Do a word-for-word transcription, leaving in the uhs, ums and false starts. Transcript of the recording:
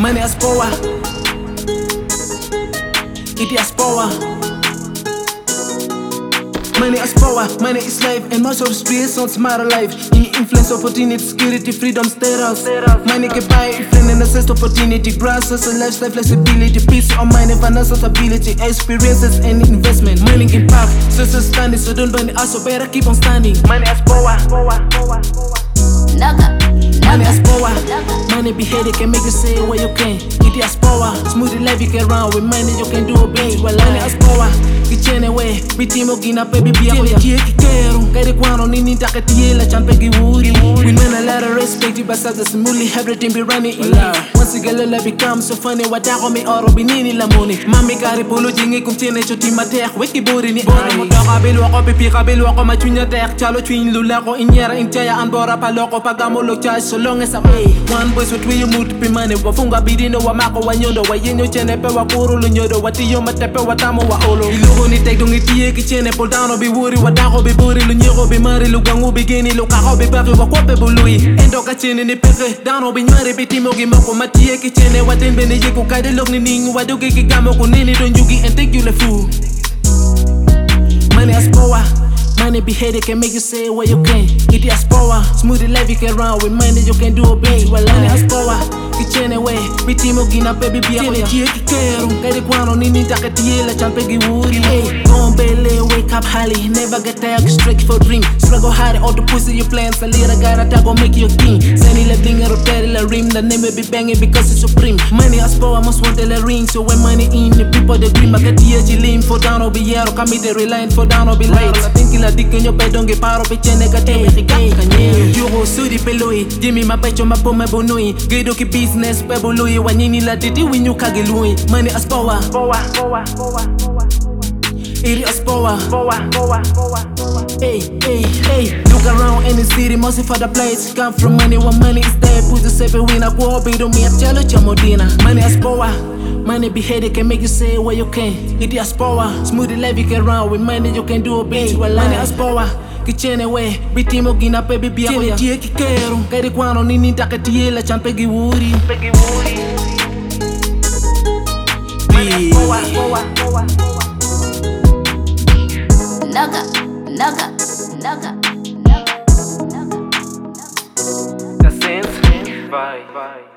Money is power. It is power. Money is power, money is life, and most of the streets don't smart alive. E influence, opportunity, security, freedom, status. Money can buy friend and access to opportunity, grass, social lifestyle, flexibility, peace of mind, and financial stability, experiences and investment. Money can pack, social standing, so don't burn it out, so better keep on standing. Money is power. Money is power. Money be headache can make you say what you can. It is power. Smooth the life you get around with money you can do a bit. Well, money is power. Kichene we, bitimo gina baby be a way. Kie kikero, kaya kwano nini takatiela chan pegi wuri. We mean a lot of respect, but as the smoothly everything be running in line. Once again, life becomes so funny. What I me oro binini la money. Mami kari polo jingi kumtene choti matek. Weki bori ni bori. Mutaka bilu ako pipi kabilu ako machunya tek. Chalo twin lula ko inyera inchaya anbora paloko pagamolo chai so long as I pay. One boys with we you mood pi money. Wafunga bidino wa mako wa nyondo. Wa yenyo chene pe wa kurulu nyodo. Watiyo matepe wa tamo wa olo. Ilugo ni tek dungi tiye kichene pol dano bi wuri. Wadako bi buri lu nyego bi mari lu gangu bi geni. Lu kako bi bari wa kope bului. Endo kachene ni peke. Dano bi nyari bi timo gi moko matiye kichene. Waten bene yeko kaide log ni ningu. Wadugi ki gamo ko nini don yugi and take you le fool. Money has power. Money be headache can make you say what you can. It is power. Smooth the life you get around with money you can do a bit. Well, money has power. Kichene we, bitimo gina baby be a way. Kie kikero, kaya kwano nini takatiela chan pegi wuri. Hey, gombele, wake up highly, never get tired, straight for dream. Struggle hard, all the pussy you plan, so little guy that go make you king. Send le bling a rotel la rim, the name be banging because it's supreme. Money has power, must want the ring, so when money in, the people they dream. I get the edgy lean for down or be yellow, come me the reliant for down or be light. I think la dick in your bed, don't get power, be chene kate, kanye. You go sudi peloi, Jimmy my pecho, my pome bonui, Gido ki business, pebului, wanini la didi winyu kagilui. Money as power, power, power, power, power. It is power, power, power, power. Hey, hey, hey. Look around in the city, most of the place come from money. When money is there, put the safe win a war, be to me a chalo chamodina. Money as power. Money be headache can make you say what you can. It is power. Smooth the life you get around with money you can do a bit. Well, money as power. Kichene we, bitimo gina baby be a way. Kie kikero, kaya kwano nini takatiela chan pegi wuri. Pegi wuri. Power, power, power, power. Naga, naga, naga, naga, naga. The sense, bye, bye.